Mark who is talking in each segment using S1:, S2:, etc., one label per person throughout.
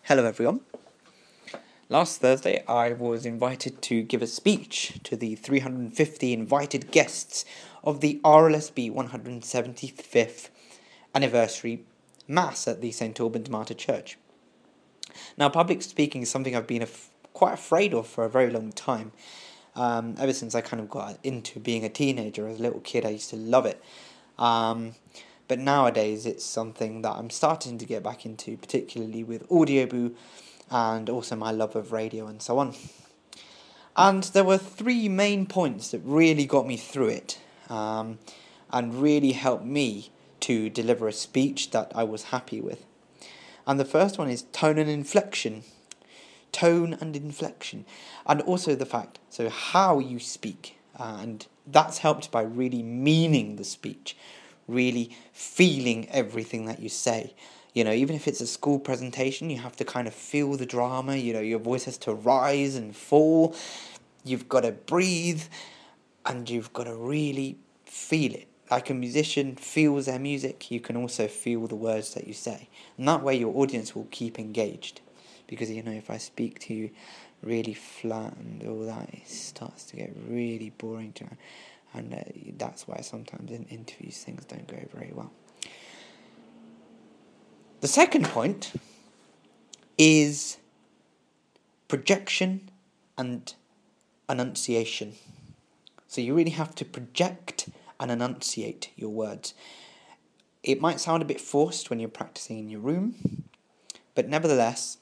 S1: Hello everyone. Last Thursday I was invited to give a speech to the 350 invited guests of the RLSB 175th anniversary Mass at the St Albans Martyr Church. Now, public speaking is something I've been quite afraid of for a very long time. Ever since I kind of got into being a teenager. As a little kid I used to love it. But nowadays it's something that I'm starting to get back into, particularly with Audioboo and also my love of radio and so on. And there were three main points that really got me through it and really helped me to deliver a speech that I was happy with. And the first one is tone and inflection. Tone and inflection. And also the fact, so how you speak. And that's helped by really meaning the speech. Really feeling everything that you say. You know, even if it's a school presentation, you have to kind of feel the drama. You know, your voice has to rise and fall. You've got to breathe. And you've got to really feel it. Like a musician feels their music, you can also feel the words that you say. And that way your audience will keep engaged. Because, you know, if I speak to you really flat and all that, it starts to get really boring to me. And that's why sometimes in interviews things don't go very well. The second point is projection and enunciation. So you really have to project and enunciate your words. It might sound a bit forced when you're practicing in your room, but nevertheless,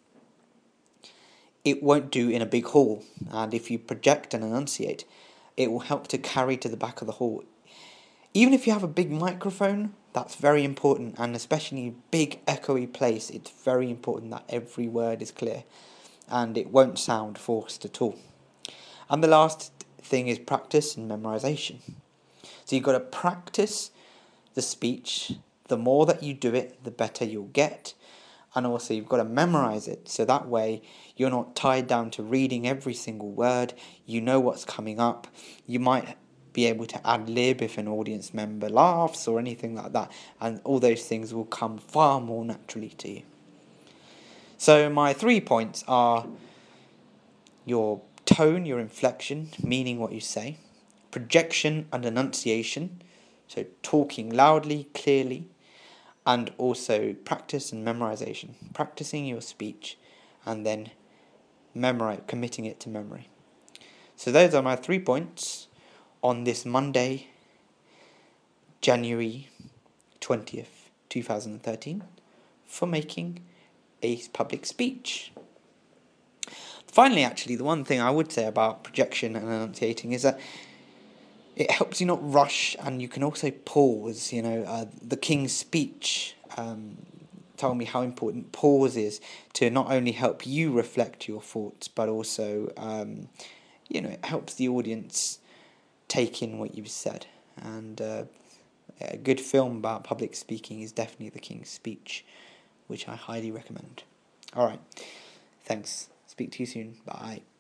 S1: it won't do in a big hall. And if you project and enunciate, it will help to carry to the back of the hall. Even if you have a big microphone, that's very important, and especially in a big echoey place, it's very important that every word is clear and it won't sound forced at all. And the last thing is practice and memorization. So you've got to practice the speech. The more that you do it, the better you'll get. And also you've got to memorize it, so that way you're not tied down to reading every single word. You know what's coming up. You might be able to ad-lib if an audience member laughs or anything like that, and all those things will come far more naturally to you. So my 3 points are your tone, your inflection, meaning what you say, projection and enunciation, so talking loudly, clearly, and also practice and memorization, practicing your speech and then committing it to memory. So those are my 3 points on this Monday, January 20th, 2013, for making a public speech. Finally, actually, the one thing I would say about projection and enunciating is that it helps you not rush, and you can also pause. You know, the King's Speech told me how important pause is to not only help you reflect your thoughts, but also, it helps the audience take in what you've said. And a good film about public speaking is definitely The King's Speech, which I highly recommend. All right, thanks. Speak to you soon. Bye.